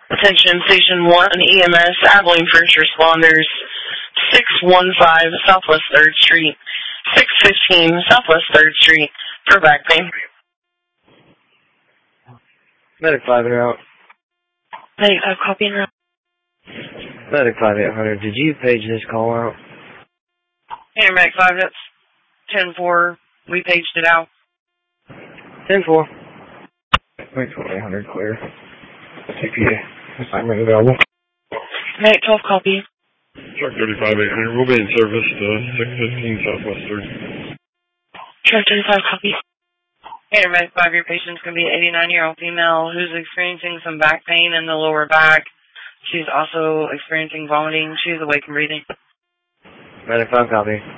Attention Station 1 EMS, Abilene First Responders, 615 Southwest 3rd Street, 615 Southwest 3rd Street for back pain. Medic 5 en route. Medic 5 copy en route. Medic 5-800, did you page this call out? Here, Medic 5, that's 10-4. We paged it out. 10-4. Wait, 800 clear. CPA. Assignment available. Medic 12 copy. Truck 35-800, we'll be in service to 615 Southwest 3rd. Truck 35 copy. Here, Medic 5, your patient's going to be an 89-year-old female who's experiencing some back pain in the lower back. She's also experiencing vomiting. She's awake and breathing. Medic 5 copy.